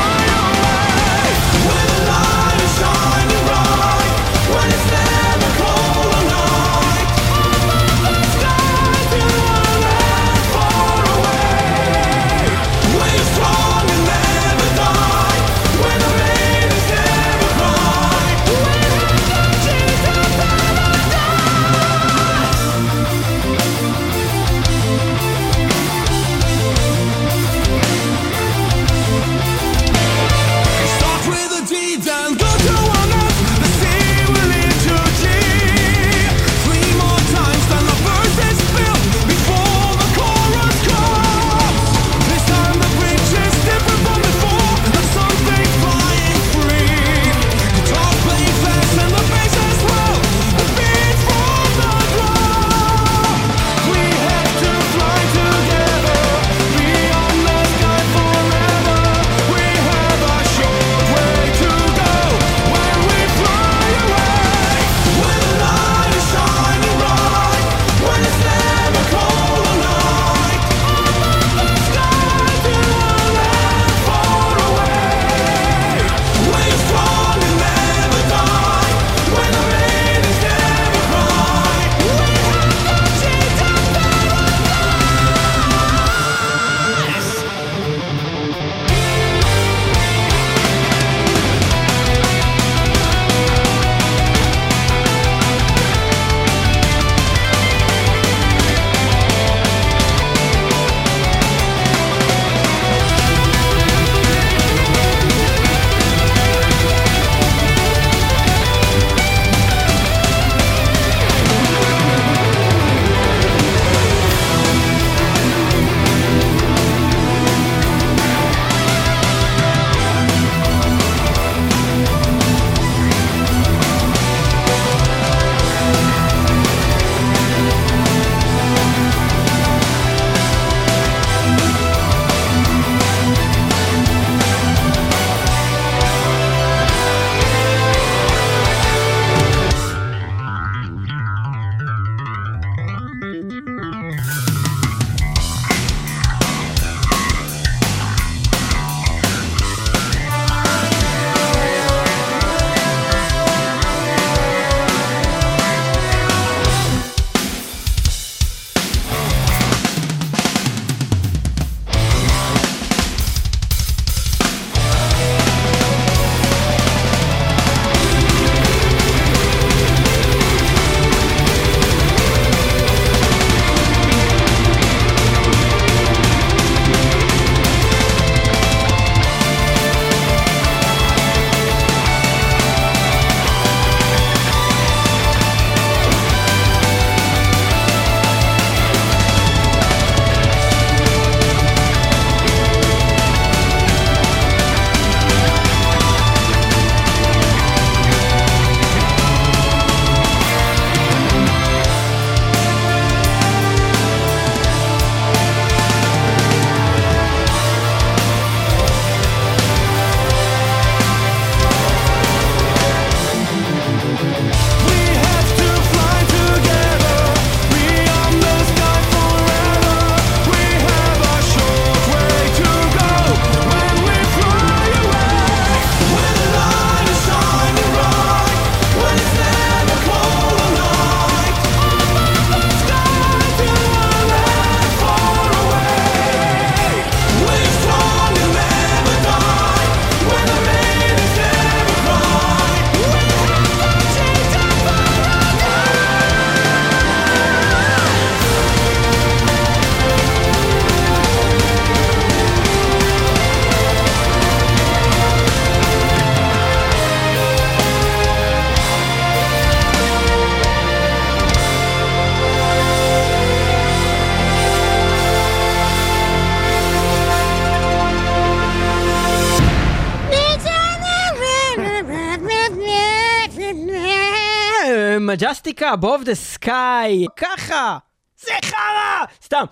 מג'סטיקה, above the sky, ככה, זה חרה, סתם.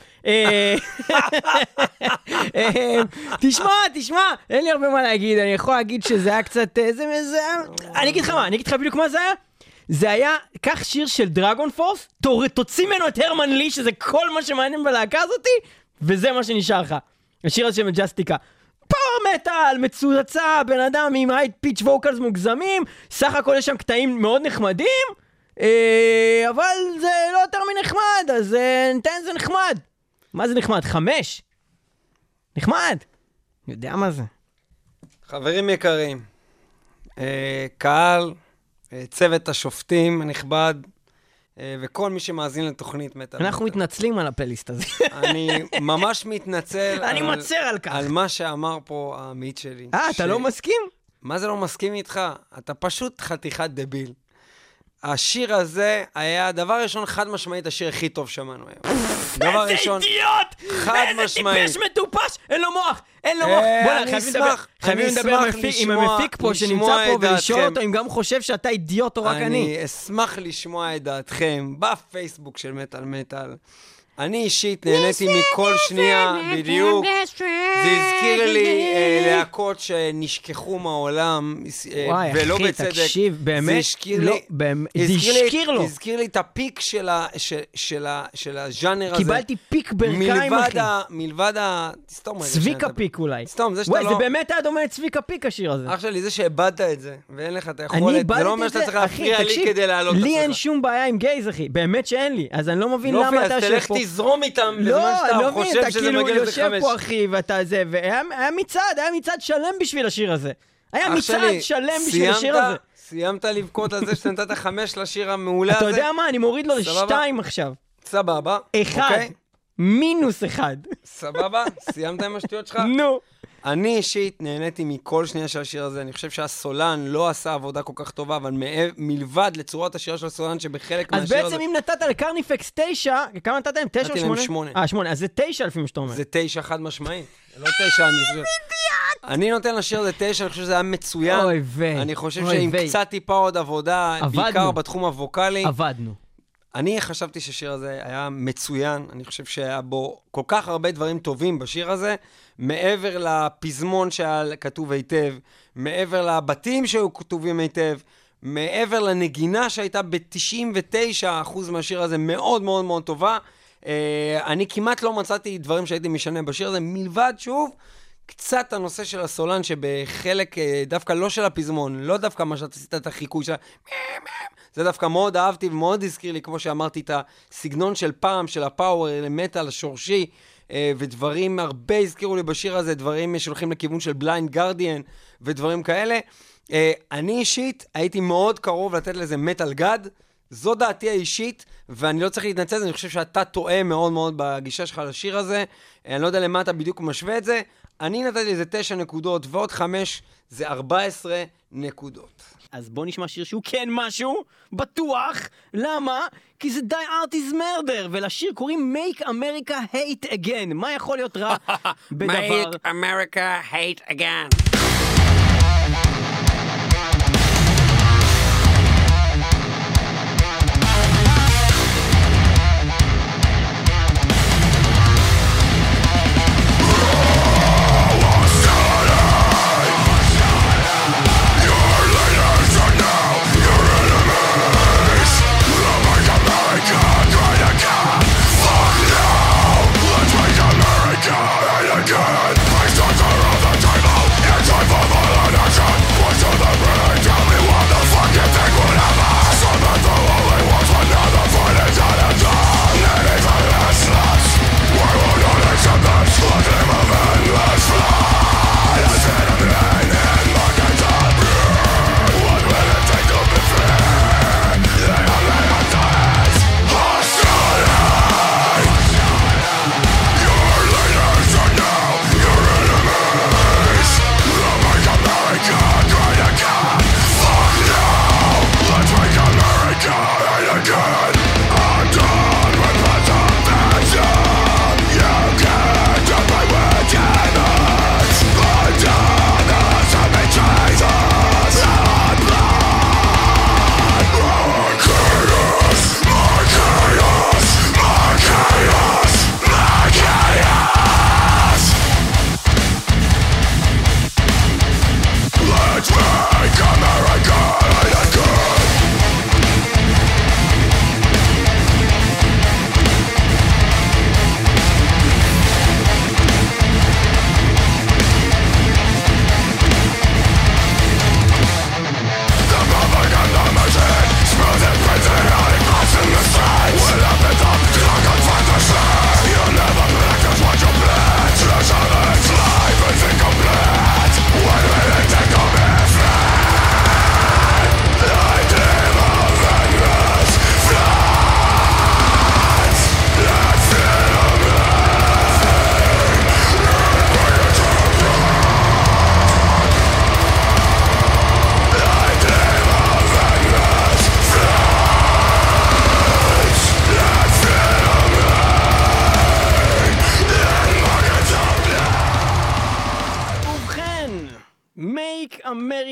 תשמע, תשמע, אין לי הרבה מה להגיד, אני יכול להגיד שזה היה קצת, זה מזהם, אני אגיד לך מה, אני אגיד לך בדיוק מה זה היה, זה היה, קח שיר של דרגון פורס, תוציא ממנו את הרמן לי, שזה כל מה שמעניין בלהקה הזאתי, וזה מה שנשאר לך. השיר הזה של מג'סטיקה. פאור מטל, מצוצה, בן אדם עם הייט פיץ' ווקלס מוגזמים, סך הכל יש שם קטעים מאוד נחמדים, אה, אבל זה לא יותר מנחמד, אז אה, ניתן זה נחמד. מה זה נחמד? חמש? נחמד. אני יודע מה זה. חברים יקרים, אה, קהל, אה, צוות השופטים הנכבד, וכל מי שמאזין לתוכנית מטל. אנחנו מתנצלים על הפלייליסט הזה. אני ממש מתנצל אני מצר על כך. על מה שאמר פה העמית שלי. אה, אתה לא מסכים? מה זה לא מסכים איתך? אתה פשוט חתיכת דביל. השיר הזה היה דבר ראשון חד משמעית השיר הכי טוב שמענו היום. דבר ראשון חד משמעית. איזה טיפש מטופש, אין לו מוח, אין לו מוח. בוא'נה, חייבים לדבר עם המפיק פה שנמצא פה ולשאול אותו אם גם חושב שאתה אידיוט או רק אני. אני אשמח לשמוע את דעתכם בפייסבוק של מטל מטל. אני אישית נהניתי מכל שנייה, בדיוק. זה הזכיר לי להקות שנשכחו מהעולם, ולא בצדק. וואי, אחי, תקשיב, באמת, זה הזכיר לו. הזכיר לי את הפיק של הז'אנר הזה. קיבלתי פיק ברכיים, אחי. מלבד ה... תסתום רגע. צביקה פיק אולי. סתום, זה שאתה לא... וואי, זה באמת היה דומה לצביקה פיק השיר הזה. אח שלי, זה שאיבדת את זה, ואין לך את היכולת, זה לא אומר שאתה צריך להפריע לי כדי להעלות את עצמך. לי אין שום בעיה עם גייז, אחי. באמת שאין לי. אז אני לא מבין למה אתה יושב פה. תזרום איתם בזמן שאתה חושב שזה מגיע לזה חמש. יושב פה אחי ואתה זה, והיה מצד, היה מצד שלם בשביל השיר הזה. היה מצד שלם בשביל השיר הזה. סיימת לבכות על זה שנתת חמש לשיר המעולה הזה? אתה יודע מה? אני מוריד לו לשתיים עכשיו. סבבה. אחד. מינוס אחד. סבבה? סיימת עם השטויות שלך? נו. אני אישית נהניתי מכל שנייה של השיר הזה, אני חושב שהסולן לא עשה עבודה כל כך טובה, אבל מלבד לצורת השירה של הסולן שבחלק מהשיר הזה... אז בעצם אם נתת לקרניפקס תשע, כמה נתת להם? תשע או שמונה? נתתי להם שמונה. אה, שמונה, אז זה תשע לפי מה שאתה אומר. זה תשע חד משמעית. לא תשע, אני חושב... אני נותן לשיר הזה תשע, אני חושב שזה היה מצוין. אוי וי. אני חושב שעם קצת טיפה עוד עבודה, בעיקר בתחום הווקלי. עבדנו. אני חשבתי שהשיר הזה היה מצוין, אני חושב שהיה בו כל כך הרבה דברים טובים בשיר הזה, מעבר לפזמון שהיה כתוב היטב, מעבר לבתים שהיו כתובים היטב, מעבר לנגינה שהייתה ב-תשעים ותשעה אחוז מהשיר הזה מאוד מאוד מאוד טובה. אני כמעט לא מצאתי דברים שהייתי משנה בשיר הזה, מלבד שוב, קצת הנושא של הסולן שבחלק דווקא לא של הפזמון, לא דווקא מה שאתה עשית את החיקוי שלה, זה דווקא מאוד אהבתי ומאוד הזכיר לי, כמו שאמרתי, את הסגנון של פעם, של הפאוור, מטל, השורשי, ודברים הרבה הזכירו לי בשיר הזה, דברים שהולכים לכיוון של בליינד גרדיאן, ודברים כאלה. אני אישית הייתי מאוד קרוב לתת לזה מטל גד, זו דעתי האישית, ואני לא צריך להתנצל, אני חושב שאתה טועה מאוד מאוד בגישה שלך לשיר הזה, אני לא יודע למה אתה בדיוק משווה את זה, אני נתתי לזה תשע נקודות, ועוד חמש זה ארבע עשרה נקודות. אז בוא נשמע שיר שהוא כן משהו, בטוח. למה? כי זה Die Art is Murder, ולשיר קוראים Make America Hate Again. מה יכול להיות רע בדבר? Make America Hate Again. God, I got it. I stand around the table. It's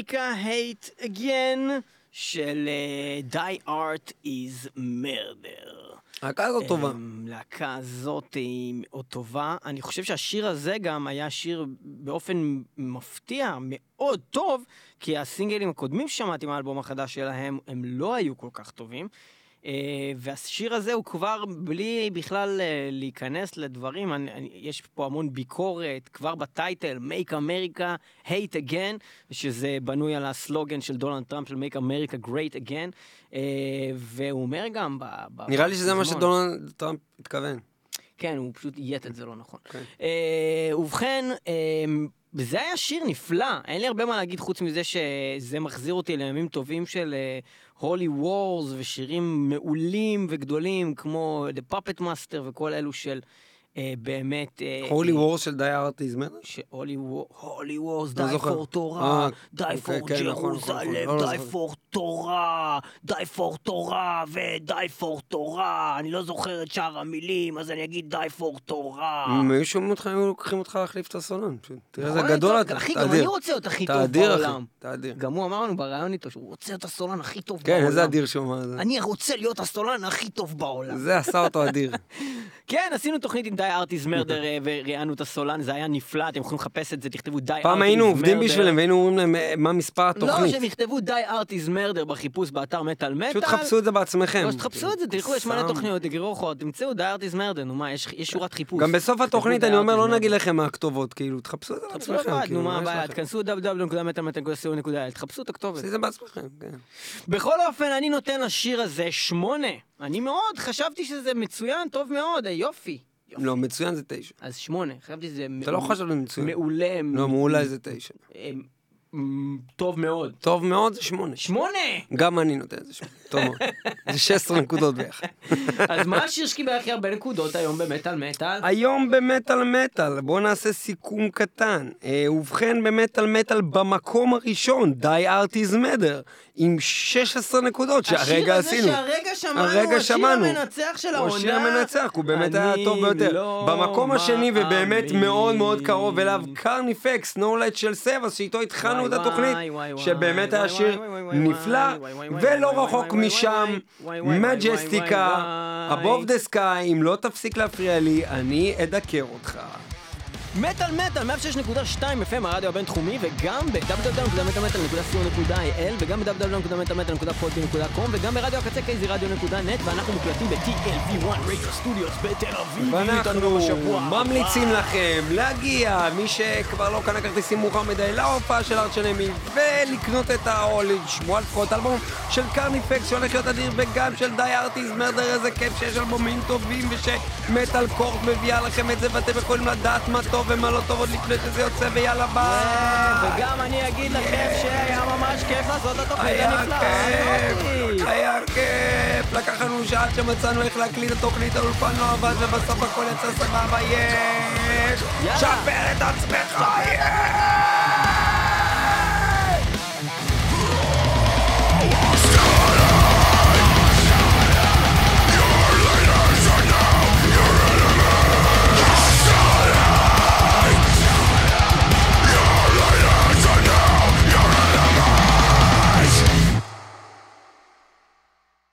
America Hate Again של uh, Die Art is Murder. להקה הזאת טובה. להקה הזאת היא מאוד טובה. אני חושב שהשיר הזה גם היה שיר באופן מפתיע, מאוד טוב, כי הסינגלים הקודמים ששמעתי מהאלבום החדש שלהם, הם לא היו כל כך טובים. והשיר הזה הוא כבר בלי בכלל להיכנס לדברים, יש פה המון ביקורת, כבר בטייטל, Make America Hate Again, שזה בנוי על הסלוגן של דונלד טראמפ של Make America Great Again, והוא אומר גם... נראה לי שזה מה שדונלד טראמפ התכוון. כן, הוא פשוט יית את זה לא נכון. ובכן, זה היה שיר נפלא, אין לי הרבה מה להגיד חוץ מזה שזה מחזיר אותי לימים טובים של הולי וורס ושירים מעולים וגדולים כמו The Puppet Master וכל אלו של באמת... הולי וורס של די ארט איז מרדר? הולי וורס, די פור תורה, די פור ג'רוזלם, די פור תורה, די פור תורה ודי פור תורה. אני לא זוכר את שאר המילים, אז אני אגיד די פור תורה. אם היו שומעים אותך, היו לוקחים אותך להחליף את הסולן. תראה, זה גדול אתה, אחי, גם אני רוצה להיות הכי טוב בעולם. תאדיר. גם הוא אמר לנו ברעיון איתו שהוא רוצה להיות הסולן הכי טוב בעולם. כן, איזה אדיר שהוא אמר זה. אני רוצה להיות הסולן הכי טוב בעולם. זה עשה אותו אדיר. כן, עשינו תוכנית עם Die Art is Murder וראיינו את הסולן, זה היה נפלא, אתם יכולים לחפש את זה, תכתבו Die Art is Murder. פעם היינו עובדים בשבילם והיינו אומרים להם מה מספר התוכנית. לא, שהם יכתבו Die Art is Murder בחיפוש באתר מטל מטל. פשוט תחפשו את זה בעצמכם. לא, שתחפשו את זה, תלכו, יש מלא תוכניות, תגרו חוד, תמצאו Die Art is Murder, נו מה, יש שורת חיפוש. גם בסוף התוכנית אני אומר, לא נגיד לכם מה הכתובות, כאילו, תחפשו את זה בעצמכם. נו מה הבעיה, תכנסו דאבליו דאבליו נקודה מטל מטל נקודה סי או נקודה איי אל, תחפשו את הכתובת. זה בעצמכם, כן. בכל אופן, אני נותן לשיר הזה שמונה. אני מאוד חשבתי שזה מצוין, טוב מאוד, יופי. לא, מצוין זה תשע. אז שמונה, חשבתי שזה... אתה לא חשב למצוין. מעולה. לא, מעולה זה תשע. טוב מאוד. טוב מאוד זה שמונה. שמונה! גם אני נותן את זה שמונה. טוב מאוד. זה שש עשרה נקודות ביחד. אז מה השיר שקיבל הכי הרבה נקודות היום במטל מטל? היום במטל מטל, בואו נעשה סיכום קטן. ובכן במטל מטל במקום הראשון, Die Art is Murder, עם שש עשרה נקודות שהרגע עשינו. השיר הזה שהרגע שמענו, הרגע שמענו. השיר המנצח של העונה. הוא השיר המנצח, הוא באמת היה טוב ביותר. לא במקום השני ובאמת מאוד מאוד קרוב אליו, קרניפקס, נולד של סבס, שאיתו התחלנו את התוכנית, שבאמת היה שיר נפלא, ולא רחוק משם, מג'סטיקה, Above the Sky, אם לא תפסיק להפריע לי, אני אדקר אותך. מטל מטל, מאה ושש נקודה שתיים אף אם, הרדיו הבינתחומי, וגם ב-דאבליו דאבליו דאבליו נקודה מטל מטל נקודה סי או נקודה איי אל, וגם ב-דאבליו דאבליו דאבליו נקודה מטל מטל נקודה פודקאסט נקודה קום, וגם ברדיו הקצה קייזי רדיו נקודה נט, ואנחנו מוקלטים ב-טי אל וי וואן Radio Studios בתל אביב. ואנחנו ממליצים לכם להגיע, מי שכבר לא קנה כרטיסים מאוחר מדי, להופעה של ארץ' אנמי, ולקנות את או לשמוע לפחות אלבום של קרניפקס שהולך להיות אדיר, וגם של Die Art is Murder. איזה כיף שיש אלבומים טובים ושמטל קורט מביאה לכם את זה, ואתם יכולים לדעת מה טוב ומה לא טוב עוד לפני שזה יוצא, ויאללה ביי. וגם אני אגיד לכם שהיה ממש כיף לעשות את התוכנית הנפלאה. היה כיף, היה כיף. לקח לנו שעה שמצאנו איך להקליט את התוכנית, האולפן לא עבד ובסוף הכל יצא סבבה. יש שפר את עצמך. יש